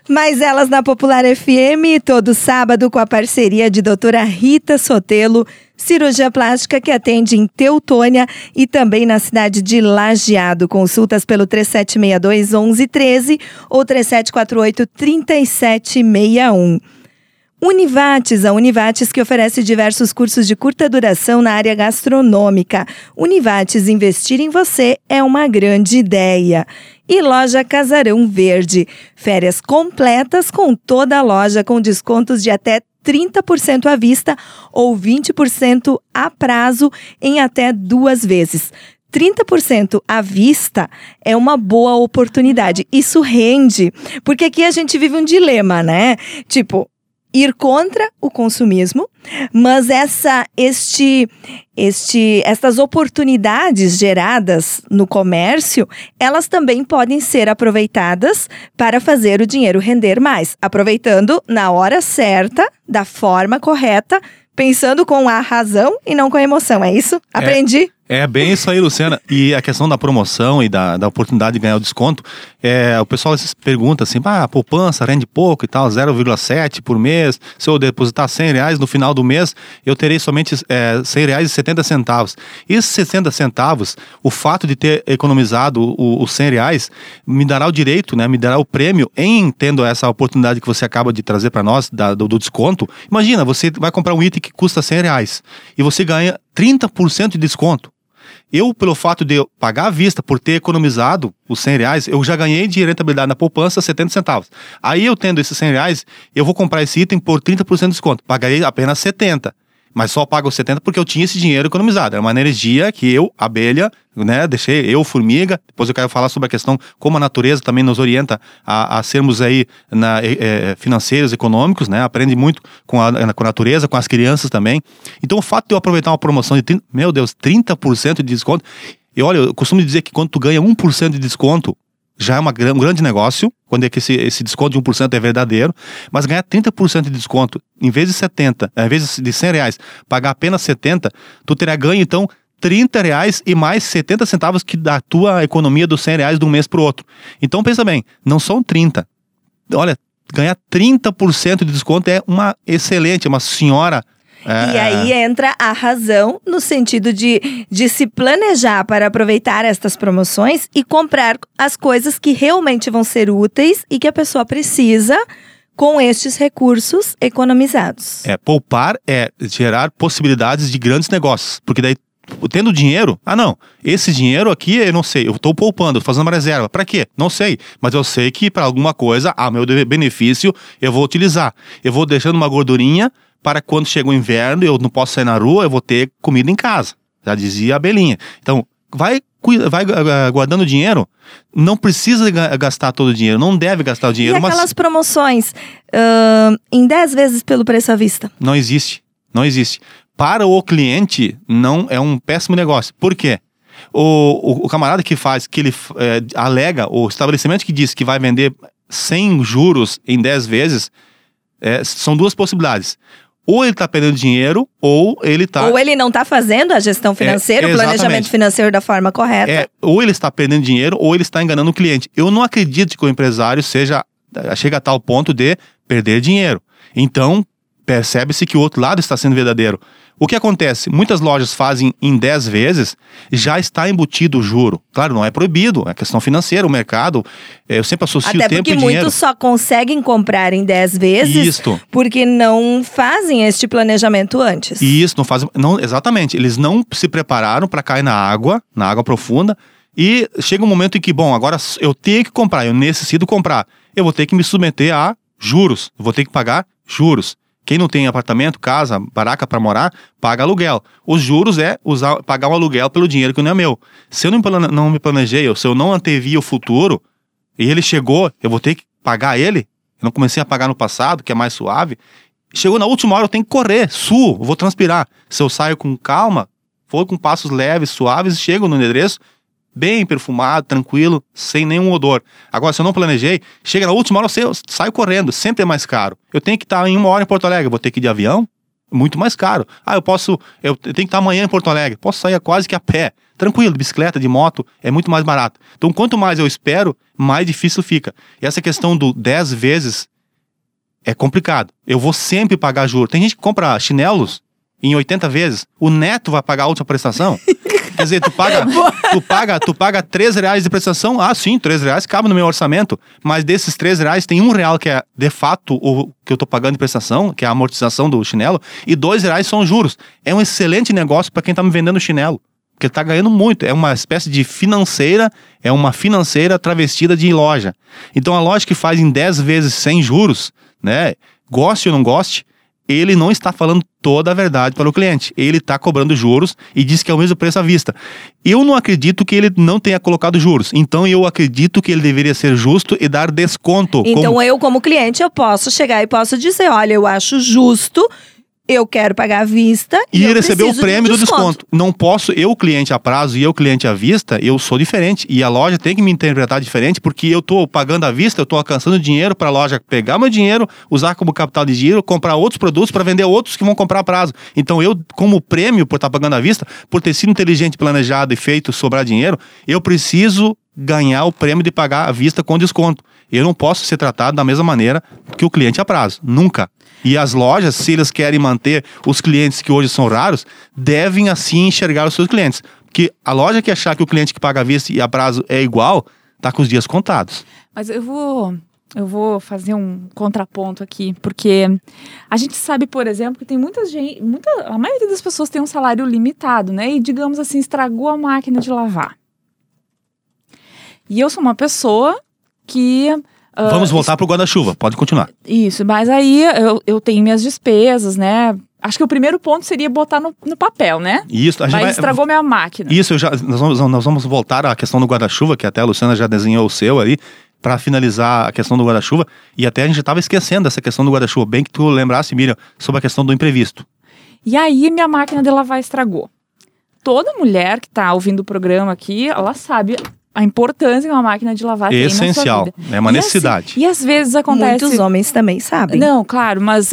Mais elas na Popular FM, todo sábado com a parceria de doutora Rita Sotelo, cirurgia plástica que atende em Teutônia e também na cidade de Lajeado. Consultas pelo 3762-1113 ou 3748-3761. Univates, a Univates que oferece diversos cursos de curta duração na área gastronômica. Univates, investir em você é uma grande ideia. E Loja Casarão Verde, férias completas com toda a loja com descontos de até 30% à vista ou 20% a prazo em até 2 vezes. 30% à vista é uma boa oportunidade. Isso rende, porque aqui a gente vive um dilema, né? Tipo, ir contra o consumismo, mas estas oportunidades geradas no comércio, elas também podem ser aproveitadas para fazer o dinheiro render mais, aproveitando na hora certa, da forma correta, pensando com a razão e não com a emoção, é isso? Aprendi? É bem isso aí, Luciana. E a questão da promoção e da oportunidade de ganhar o desconto, o pessoal se pergunta assim, a poupança rende pouco e tal, 0,7 por mês, se eu depositar R$100 no final do mês, eu terei somente R$100,70. Esses 60 centavos, o fato de ter economizado os R$100, me dará o direito, né, me dará o prêmio em tendo essa oportunidade que você acaba de trazer para nós, do desconto. Imagina, você vai comprar um item que custa R$100 e você ganha 30% de desconto. Eu, pelo fato de eu pagar à vista por ter economizado os R$100, eu já ganhei de rentabilidade na poupança 70 centavos. Aí eu tendo esses R$100, eu vou comprar esse item por 30% de desconto. Pagarei apenas 70. Mas só pago os 70 porque eu tinha esse dinheiro economizado. É uma energia que eu, abelha, né, formiga. Depois eu quero falar sobre a questão como a natureza também nos orienta a sermos aí financeiros, econômicos, né? Aprende muito com a natureza, com as crianças também. Então o fato de eu aproveitar uma promoção de 30% de desconto. E olha, eu costumo dizer que quando tu ganha 1% de desconto, já é um grande negócio, quando é que esse desconto de 1% é verdadeiro, mas ganhar 30% de desconto, em vez de 70, em vez de R$100, pagar apenas 70, tu terá ganho, então, R$30 e mais 70 centavos que da tua economia dos R$100 de um mês para o outro. Então, pensa bem, não são 30. Olha, ganhar 30% de desconto é uma excelente, uma senhora... E aí entra a razão no sentido de se planejar para aproveitar estas promoções e comprar as coisas que realmente vão ser úteis e que a pessoa precisa com estes recursos economizados. Poupar é gerar possibilidades de grandes negócios, porque daí tendo dinheiro, esse dinheiro aqui eu não sei, eu estou poupando, estou fazendo uma reserva, para quê? Não sei, mas eu sei que para alguma coisa, meu benefício eu vou utilizar, eu vou deixando uma gordurinha para quando chega o inverno, eu não posso sair na rua, eu vou ter comida em casa. Já dizia a Belinha. Então, vai guardando dinheiro, não precisa gastar todo o dinheiro, não deve gastar o dinheiro. E aquelas promoções em 10 vezes pelo preço à vista? Não existe. Para o cliente, não é um péssimo negócio. Por quê? O camarada que ele alega, o estabelecimento que diz que vai vender sem juros em 10 vezes, são duas possibilidades. Ou ele está perdendo dinheiro, ou ele está... Ou ele não está fazendo a gestão financeira, o planejamento financeiro da forma correta. Ou ele está perdendo dinheiro, ou ele está enganando o cliente. Eu não acredito que o empresário chega a tal ponto de perder dinheiro. Então, percebe-se que o outro lado está sendo verdadeiro. O que acontece? Muitas lojas fazem em 10 vezes, já está embutido o juro. Claro, não é proibido, é questão financeira, o mercado, eu sempre associo o tempo e dinheiro. Até porque muitos só conseguem comprar em 10 vezes porque não fazem este planejamento antes. Isso, não fazem, exatamente, eles não se prepararam para cair na água profunda, e chega um momento em que, agora eu tenho que comprar, eu necessito comprar, eu vou ter que me submeter a juros, eu vou ter que pagar juros. Quem não tem apartamento, casa, baraca para morar, paga aluguel. Os juros pagar um aluguel pelo dinheiro que não é meu. Se eu não me planejei, ou se eu não antevi o futuro, e ele chegou, eu vou ter que pagar ele. Eu não comecei a pagar no passado, que é mais suave. Chegou na última hora, eu tenho que correr, eu vou transpirar. Se eu saio com calma, vou com passos leves, suaves, chego no endereço, bem perfumado, tranquilo, sem nenhum odor. Agora, se eu não planejei, chega na última hora, eu saio correndo, sempre é mais caro. Eu tenho que estar em 1 hora em Porto Alegre, vou ter que ir de avião, muito mais caro. Eu tenho que estar amanhã em Porto Alegre, posso sair quase que a pé, tranquilo, de bicicleta, de moto, é muito mais barato. Então, quanto mais eu espero, mais difícil fica. E essa questão do 10 vezes é complicado. Eu vou sempre pagar juros. Tem gente que compra chinelos em 80 vezes, o neto vai pagar a outra prestação. Quer dizer, tu paga R$3 de prestação, sim, R$3 cabe no meu orçamento, mas desses R$3 tem R$1 que é de fato o que eu tô pagando de prestação, que é a amortização do chinelo, e R$2 são juros. É um excelente negócio para quem tá me vendendo chinelo, porque ele tá ganhando muito, é uma espécie de financeira, é uma financeira travestida de loja. Então a loja que faz em 10 vezes sem juros, né, goste ou não goste, ele não está falando toda a verdade para o cliente. Ele está cobrando juros e diz que é o mesmo preço à vista. Eu não acredito que ele não tenha colocado juros. Então eu acredito que ele deveria ser justo e dar desconto. Então eu, como cliente, eu posso chegar e posso dizer, olha, eu acho justo, eu quero pagar à vista e receber o prêmio do desconto. Não posso, eu cliente a prazo e eu cliente à vista, eu sou diferente. E a loja tem que me interpretar diferente, porque eu estou pagando à vista, eu estou alcançando dinheiro para a loja pegar meu dinheiro, usar como capital de giro, comprar outros produtos para vender outros que vão comprar a prazo. Então eu, como prêmio por estar pagando à vista, por ter sido inteligente, planejado e feito sobrar dinheiro, eu preciso ganhar o prêmio de pagar à vista com desconto. Eu não posso ser tratado da mesma maneira que o cliente a prazo. Nunca. E as lojas, se eles querem manter os clientes que hoje são raros, devem assim enxergar os seus clientes. Porque a loja que achar que o cliente que paga à vista e a prazo é igual, tá com os dias contados. Mas eu vou fazer um contraponto aqui, porque a gente sabe, por exemplo, que tem a maioria das pessoas tem um salário limitado, né? E, digamos assim, estragou a máquina de lavar. E eu sou uma pessoa que... Vamos voltar pro guarda-chuva, pode continuar. Isso, mas aí eu tenho minhas despesas, né? Acho que o primeiro ponto seria botar no papel, né? Isso, estragou minha máquina. Isso, nós vamos voltar à questão do guarda-chuva, que até a Luciana já desenhou o seu ali, para finalizar a questão do guarda-chuva. E até a gente estava esquecendo dessa questão do guarda-chuva. Bem que tu lembrasse, Miriam, sobre a questão do imprevisto. E aí minha máquina de lavar estragou. Toda mulher que está ouvindo o programa aqui, ela sabe a importância que uma máquina de lavar tem na sua vida. Essencial, é uma necessidade. E às vezes acontece... Muitos homens também sabem. Não, claro, mas...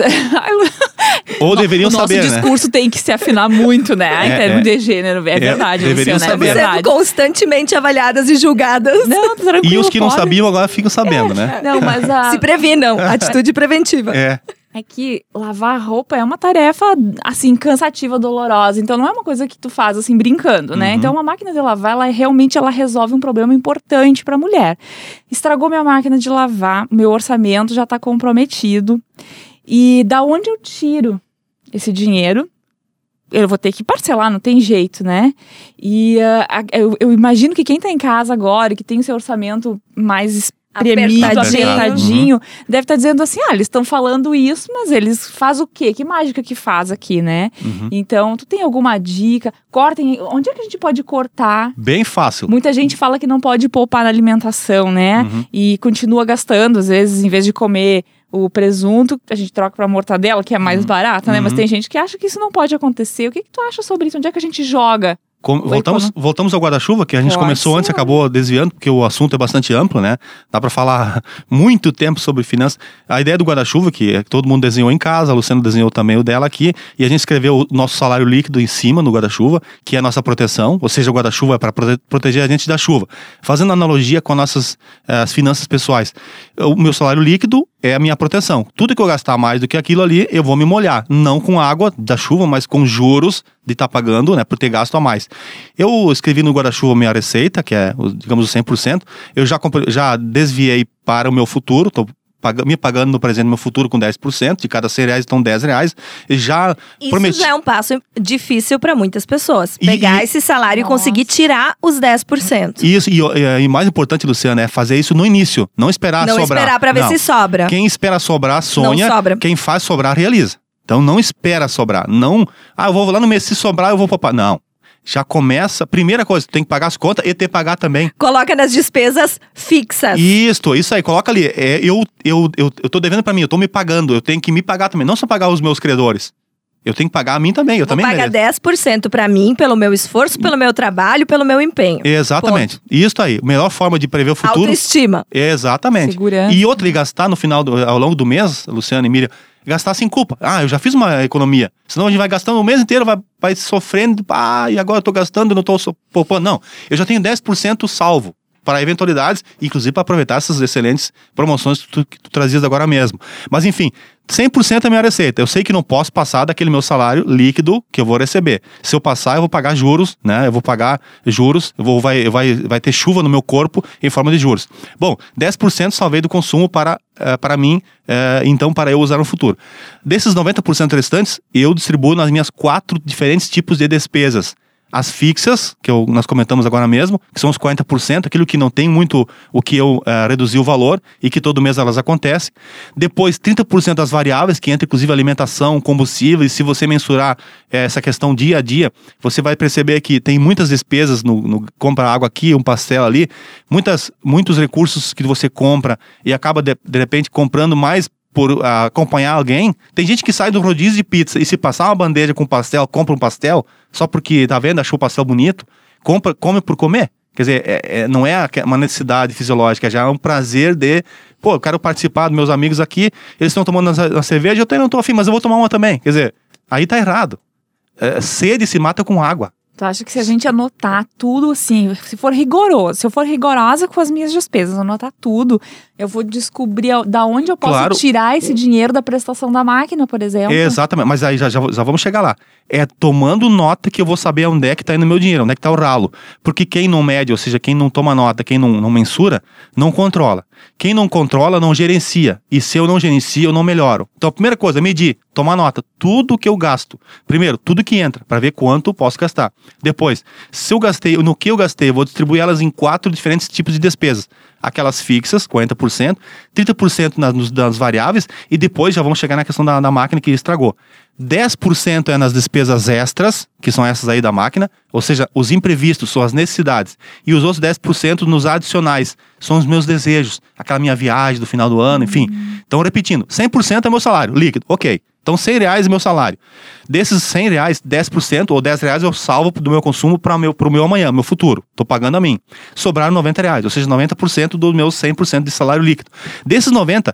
Ou deveriam saber, né? Nosso discurso tem que se afinar muito, né? Em termos de gênero, é verdade, deveriam Luciana, saber. é verdade. Sendo constantemente avaliadas e julgadas. Não, tranquilo. E os que não sabiam agora ficam sabendo, né? Não, mas se previnam, atitude preventiva. É que lavar roupa é uma tarefa, assim, cansativa, dolorosa. Então, não é uma coisa que tu faz, assim, brincando, né? Então, uma máquina de lavar, ela resolve um problema importante pra mulher. Estragou minha máquina de lavar, meu orçamento já tá comprometido. E da onde eu tiro esse dinheiro? Eu vou ter que parcelar, não tem jeito, né? E eu imagino que quem tá em casa agora, que tem o seu orçamento mais apertadinho, deve estar dizendo assim, eles estão falando isso, mas eles fazem o quê? Que mágica que faz aqui, né? Então, tu tem alguma dica? Cortem, onde é que a gente pode cortar? Bem fácil. Muita gente fala que não pode poupar na alimentação, né? E continua gastando, às vezes, em vez de comer o presunto, a gente troca pra mortadela, que é mais barata, né? Mas tem gente que acha que isso não pode acontecer. O que tu acha sobre isso? Onde é que a gente joga? Voltamos ao guarda-chuva, que a gente começou antes e acabou desviando, porque o assunto é bastante amplo, né? Dá pra falar muito tempo sobre finanças. A ideia do guarda-chuva, que todo mundo desenhou em casa, a Luciana desenhou também o dela aqui, e a gente escreveu o nosso salário líquido em cima no guarda-chuva, que é a nossa proteção, ou seja, o guarda-chuva é para proteger a gente da chuva. Fazendo analogia com as finanças pessoais. O meu salário líquido é a minha proteção. Tudo que eu gastar mais do que aquilo ali, eu vou me molhar. Não com água da chuva, mas com juros de estar pagando, né, por ter gasto a mais. Eu escrevi no guarda-chuva minha receita, que é, digamos, o 100%. Eu já desviei para o meu futuro, estou me pagando no presente meu futuro com 10%, de cada R$100, então R$10. E já Isso já é um passo difícil para muitas pessoas. Pegar esse salário e conseguir tirar os 10%. Isso, e mais importante, Luciana, é fazer isso no início. Não esperar sobrar. Não esperar para ver se sobra. Quem espera sobrar, sonha. Não sobra. Quem faz sobrar, realiza. Então não espera sobrar. Não, eu vou lá no mês, se sobrar eu vou poupar. Não. Já começa, primeira coisa, tem que pagar as contas e ter que pagar também. Coloca nas despesas fixas. Isso aí, coloca ali. Eu tô devendo pra mim, eu tô me pagando, eu tenho que me pagar também. Não só pagar os meus credores. Eu tenho que pagar a mim também, eu também pagar 10% pra mim, pelo meu esforço, pelo meu trabalho, pelo meu empenho. Exatamente. Ponto. Isso aí, a melhor forma de prever o futuro. Autoestima. Exatamente. Segurança. E outra, e gastar no final, ao longo do mês, Luciana e Miriam, Gastar sem culpa. Eu já fiz uma economia. Senão a gente vai gastando o mês inteiro, vai sofrendo. E agora eu tô gastando, não tô poupando. Não, eu já tenho 10% salvo para eventualidades, inclusive para aproveitar essas excelentes promoções que tu trazias agora mesmo. Mas enfim, 100% é a minha receita. Eu sei que não posso passar daquele meu salário líquido que eu vou receber. Se eu passar, eu vou pagar juros, né? Eu vou pagar juros, vai ter chuva no meu corpo em forma de juros. Bom, 10% salvei do consumo para mim, então para eu usar no futuro. Desses 90% restantes, eu distribuo nas minhas 4 diferentes tipos de despesas. As fixas, que nós comentamos agora mesmo, que são os 40%, aquilo que não tem muito o que eu reduzir o valor e que todo mês elas acontecem. Depois, 30% das variáveis, que entra inclusive alimentação, combustível, e se você mensurar essa questão dia a dia, você vai perceber que tem muitas despesas no compra água aqui, um pastel ali, muitos recursos que você compra e acaba de repente comprando mais por acompanhar alguém. Tem gente que sai do rodízio de pizza e se passar uma bandeja com pastel, compra um pastel, só porque, tá vendo, achou o pastel bonito, come por comer. Quer dizer, não é uma necessidade fisiológica, já é um prazer de, eu quero participar dos meus amigos aqui, eles estão tomando uma cerveja, eu não tô afim, mas eu vou tomar uma também. Quer dizer, aí tá errado. Sede se mata com água. Tu acha que se a gente anotar tudo assim, se eu for rigorosa com as minhas despesas, anotar tudo, eu vou descobrir da onde eu posso tirar esse dinheiro da prestação da máquina, por exemplo? Exatamente, mas aí já vamos chegar lá. Tomando nota que eu vou saber onde é que tá indo o meu dinheiro, onde é que tá o ralo. Porque quem não mede, ou seja, quem não toma nota, quem não mensura, não controla. Quem não controla, não gerencia. E se eu não gerencio, eu não melhoro. Então a primeira coisa, medir, tomar nota. Tudo que eu gasto. Primeiro, tudo que entra, para ver quanto eu posso gastar. Depois, se eu gastei, no que eu gastei, eu vou distribuir elas em 4 diferentes tipos de despesas. Aquelas fixas, 40%, 30% nas variáveis, e depois já vamos chegar na questão da máquina que estragou. 10% é nas despesas extras, que são essas aí da máquina, ou seja, os imprevistos, são as necessidades. E os outros 10% nos adicionais, são os meus desejos, aquela minha viagem do final do ano, enfim. Então, repetindo, 100% é meu salário líquido, ok. Então, R$100 é meu salário. Desses R$100, 10% ou R$10 eu salvo do meu consumo para o meu amanhã, meu futuro. Estou pagando a mim. Sobraram R$90, ou seja, 90% dos meus 100% de salário líquido. Desses 90%,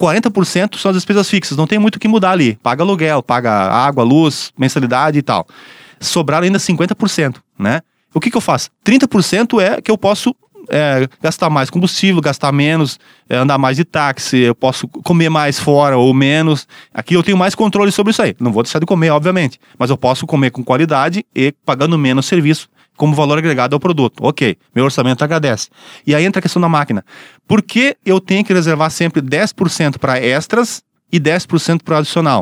40% são as despesas fixas, não tem muito o que mudar ali. Paga aluguel, paga água, luz, mensalidade e tal. Sobraram ainda 50%, né? O que eu faço? 30% é que eu posso gastar mais combustível, gastar menos, andar mais de táxi, eu posso comer mais fora ou menos. Aqui eu tenho mais controle sobre isso aí. Não vou deixar de comer, obviamente, mas eu posso comer com qualidade e pagando menos serviço como valor agregado ao produto. Ok, meu orçamento agradece. E aí entra a questão da máquina. Por que eu tenho que reservar sempre 10% para extras e 10% para adicional?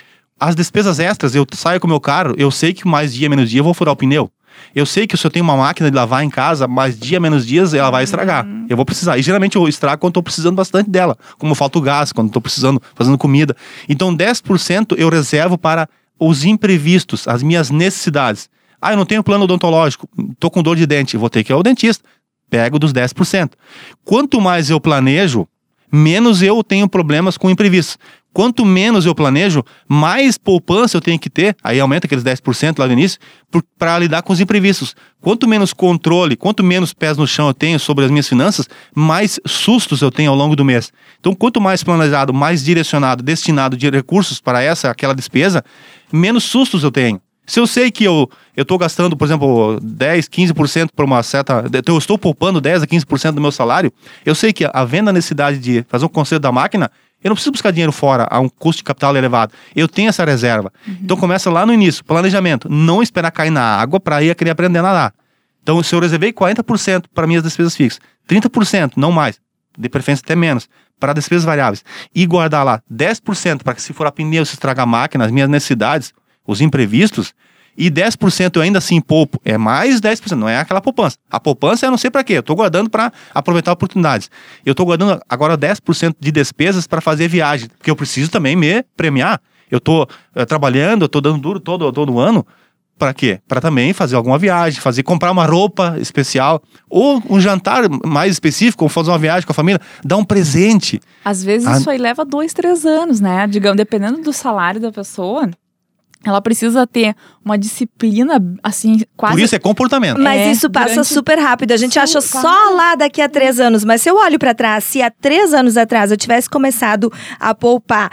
As despesas extras, eu saio com o meu carro, eu sei que mais dia, menos dia eu vou furar o pneu. Eu sei que se eu tenho uma máquina de lavar em casa, mais dia, menos dias, ela vai estragar. Eu vou precisar. E geralmente eu estrago quando estou precisando bastante dela. Como falta o gás, quando estou precisando, fazendo comida. Então 10% eu reservo para os imprevistos, as minhas necessidades. Eu não tenho plano odontológico, estou com dor de dente, vou ter que ir ao dentista. Pego dos 10%. Quanto mais eu planejo, menos eu tenho problemas com imprevistos. Quanto menos eu planejo, mais poupança eu tenho que ter, aí aumenta aqueles 10% lá no início, para lidar com os imprevistos. Quanto menos controle, quanto menos pés no chão eu tenho sobre as minhas finanças, mais sustos eu tenho ao longo do mês. Então, quanto mais planejado, mais direcionado, destinado de recursos para aquela despesa, menos sustos eu tenho. Se eu sei que eu estou gastando, por exemplo, 10, 15% por uma certa... Então eu estou poupando 10 a 15% do meu salário, eu sei que havendo a necessidade de fazer um conserto da máquina, eu não preciso buscar dinheiro fora a um custo de capital elevado. Eu tenho essa reserva. Então começa lá no início, planejamento. Não esperar cair na água para ir querer aprender a nadar. Então se eu reservei 40% para minhas despesas fixas, 30%, não mais, de preferência até menos, para despesas variáveis, e guardar lá 10% para que se for a pneu, se estragar a máquina, as minhas necessidades, os imprevistos, e 10% eu ainda assim poupo, é mais 10%, não é aquela poupança. A poupança eu não sei para quê, eu estou guardando para aproveitar oportunidades. Eu estou guardando agora 10% de despesas para fazer viagem, porque eu preciso também me premiar. Eu estou trabalhando, eu estou dando duro todo ano, para quê? Para também fazer alguma viagem, comprar uma roupa especial, ou um jantar mais específico, ou fazer uma viagem com a família, dar um presente. Às vezes isso aí leva 2, 3 anos, né? Digamos, dependendo do salário da pessoa... Ela precisa ter uma disciplina, assim, quase... Por isso é comportamento. Mas isso passa super rápido. A gente acha só lá daqui a 3 anos. Mas se eu olho pra trás, se há 3 anos atrás eu tivesse começado a poupar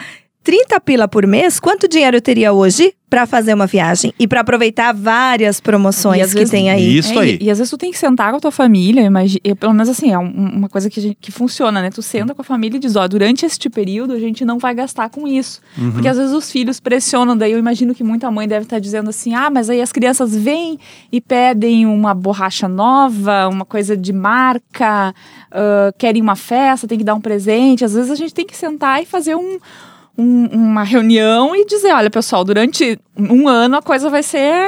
30 pila por mês, quanto dinheiro eu teria hoje para fazer uma viagem? E para aproveitar várias promoções que tem aí. Isso aí. E às vezes tu tem que sentar com a tua família, pelo menos assim, é uma coisa que funciona, né? Tu senta com a família e diz, durante este período a gente não vai gastar com isso. Porque às vezes os filhos pressionam, daí eu imagino que muita mãe deve estar dizendo assim, mas aí as crianças vêm e pedem uma borracha nova, uma coisa de marca, querem uma festa, tem que dar um presente. Às vezes a gente tem que sentar e fazer uma reunião e dizer, olha pessoal, durante um ano a coisa vai ser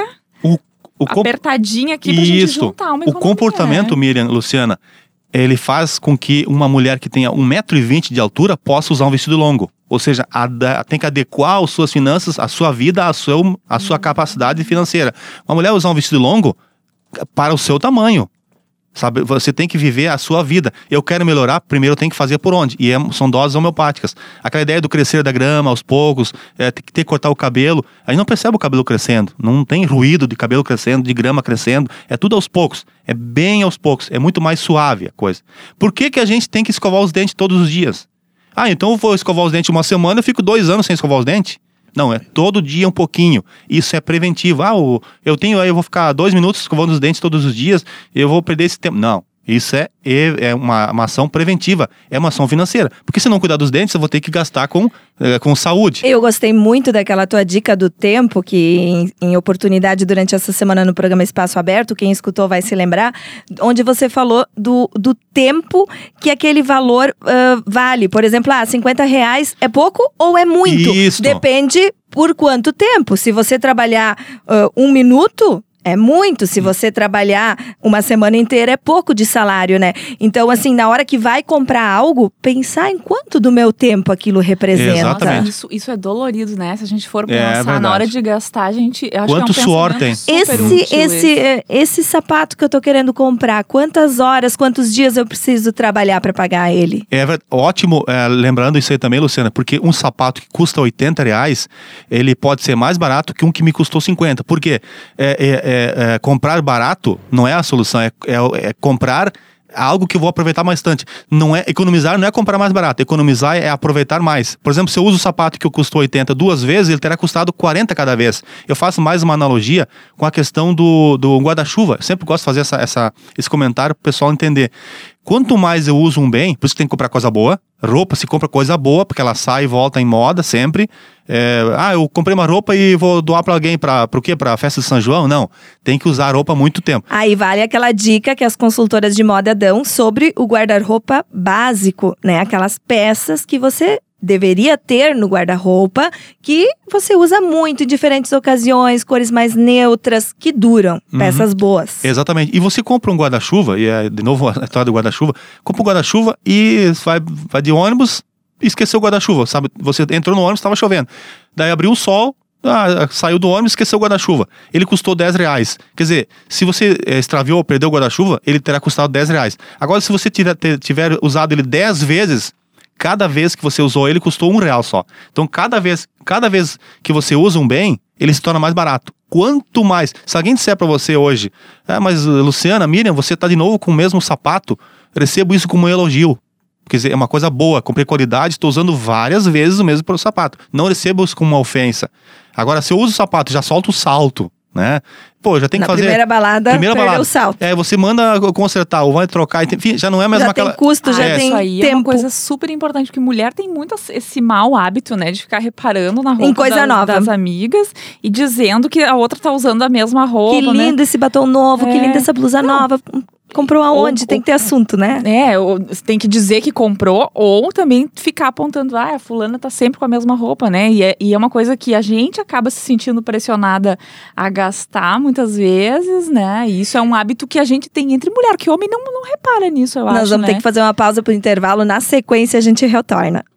apertadinha aqui pra gente juntar uma economia. O comportamento, Miriam, Luciana, ele faz com que uma mulher que tenha 1,20 m de altura possa usar um vestido longo. Ou seja, tem que adequar as suas finanças, a sua vida, a sua capacidade financeira. Uma mulher usar um vestido longo para o seu tamanho. Sabe, você tem que viver a sua vida. Eu quero melhorar, primeiro eu tenho que fazer por onde? E são doses homeopáticas. Aquela ideia do crescer da grama aos poucos, tem que cortar o cabelo. A gente não percebe o cabelo crescendo. Não tem ruído de cabelo crescendo, de grama crescendo. É tudo aos poucos. É bem aos poucos. É muito mais suave a coisa. Por que a gente tem que escovar os dentes todos os dias? Então eu vou escovar os dentes uma semana, eu fico 2 anos sem escovar os dentes? Não, é todo dia um pouquinho. Isso é preventivo. Eu vou ficar 2 minutos escovando os dentes todos os dias, eu vou perder esse tempo. Não, isso é uma ação preventiva, é uma ação financeira. Porque se não cuidar dos dentes, eu vou ter que gastar com saúde. Eu gostei muito daquela tua dica do tempo, que em oportunidade durante essa semana no programa Espaço Aberto, quem escutou vai se lembrar, onde você falou do tempo que aquele valor vale. Por exemplo, R$50 é pouco ou é muito? Isso. Depende por quanto tempo. Se você trabalhar 1 minuto, é muito. Se você trabalhar uma semana inteira, é pouco de salário, né? Então, assim, na hora que vai comprar algo, pensar em quanto do meu tempo aquilo representa. Exatamente. Isso é dolorido, né? Se a gente for pensar na hora de gastar, a gente... Eu acho quanto que é um suor tem? Esse sapato que eu tô querendo comprar, quantas horas, quantos dias eu preciso trabalhar para pagar ele? Ótimo, lembrando isso aí também, Luciana, porque um sapato que custa R$80, ele pode ser mais barato que um que me custou 50. Por quê? Comprar barato não é a solução, é comprar algo que eu vou aproveitar bastante. Economizar não é comprar mais barato, economizar é aproveitar mais. Por exemplo, se eu uso o sapato que custou 80 2 vezes, ele terá custado 40 cada vez. Eu faço mais uma analogia com a questão do guarda-chuva. Eu sempre gosto de fazer esse comentário para o pessoal entender. Quanto mais eu uso um bem, por isso que tem que comprar coisa boa. Roupa se compra coisa boa, porque ela sai e volta em moda sempre. Eu comprei uma roupa e vou doar para alguém, pro quê? Pra festa de São João? Não, tem que usar a roupa há muito tempo. Aí vale aquela dica que as consultoras de moda dão sobre o guarda-roupa básico, né? Aquelas peças que você deveria ter no guarda-roupa, que você usa muito em diferentes ocasiões, cores mais neutras, que duram, peças boas. Exatamente. E você compra um guarda-chuva, e de novo a história do guarda-chuva, compra um guarda-chuva e vai de ônibus e esqueceu o guarda-chuva, sabe? Você entrou no ônibus, estava chovendo. Daí abriu o sol, saiu do ônibus, esqueceu o guarda-chuva. Ele custou R$10. Quer dizer, se você extraviou ou perdeu o guarda-chuva, ele terá custado R$10. Agora, se você tiver usado ele 10 vezes, cada vez que você usou ele custou R$1 só. Então, cada vez que você usa um bem, ele se torna mais barato. Quanto mais... Se alguém disser pra você hoje, mas Luciana, Miriam, você tá de novo com o mesmo sapato, recebo isso como um elogio. Quer dizer, é uma coisa boa, comprei qualidade, estou usando várias vezes o mesmo sapato. Não recebo isso como uma ofensa. Agora, se eu uso o sapato, já solto o salto, né? Já tem que fazer... Primeira balada, o salto. Você manda consertar ou vai trocar, enfim, já não é mais aquela... Já tem custo, já tem isso aí tempo. É uma coisa super importante, porque mulher tem muito esse mau hábito, né? De ficar reparando na roupa em coisa nova das amigas e dizendo que a outra tá usando a mesma roupa, que lindo, né? Esse batom novo, que linda essa blusa nova. Comprou aonde? Tem que ter assunto, né? Tem que dizer que comprou, ou também ficar apontando, a fulana tá sempre com a mesma roupa, né? E é uma coisa que a gente acaba se sentindo pressionada a gastar muitas vezes, né? E isso é um hábito que a gente tem entre mulher, que homem não repara nisso, eu acho, Nós vamos ter que fazer uma pausa pro intervalo, na sequência a gente retorna.